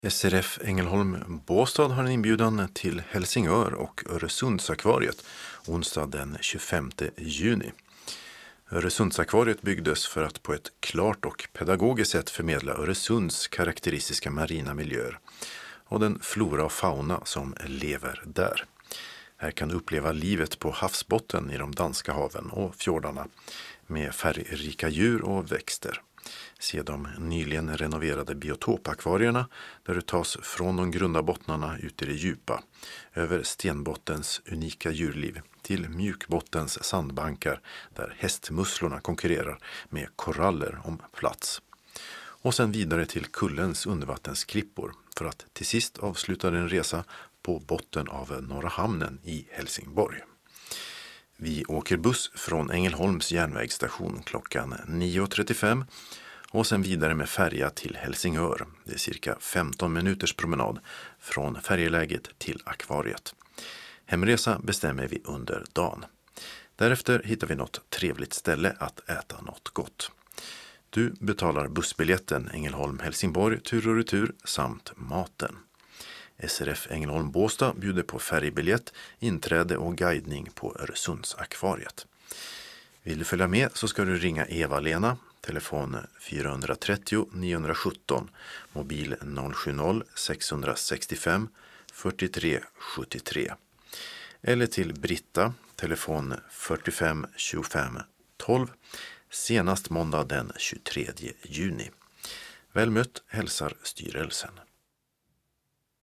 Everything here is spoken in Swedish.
SRF Ängelholm Båstad har en inbjudan till Helsingör och Öresundsakvariet onsdag den 25 juni. Öresundsakvariet byggdes för att på ett klart och pedagogiskt sätt förmedla Öresunds karaktäristiska marina miljöer och den flora och fauna som lever där. Här kan du uppleva livet på havsbotten i de danska haven och fjordarna med färgrika djur och växter. Se de nyligen renoverade biotopakvarierna där du tas från de grunda bottnarna ut i det djupa, över stenbottens unika djurliv till mjukbottens sandbankar där hästmusslorna konkurrerar med koraller om plats. Och sen vidare till kullens undervattensklippor för att till sist avsluta din resa på botten av Norra hamnen i Helsingborg. Vi åker buss från Ängelholms järnvägsstation klockan 9.35 och sen vidare med färja till Helsingör. Det är cirka 15 minuters promenad från färjeläget till akvariet. Hemresa bestämmer vi under dagen. Därefter hittar vi något trevligt ställe att äta något gott. Du betalar bussbiljetten Ängelholm-Helsingborg tur och retur samt maten. SRF Ängelholm Båstad bjuder på färgbiljett, inträde och guidning på Öresundsakvariet. Vill du följa med så ska du ringa Eva-Lena, telefon 430 917, mobil 070 665 43 73. Eller till Britta, telefon 45 25 12, senast måndag den 23 juni. Väl mött hälsar styrelsen.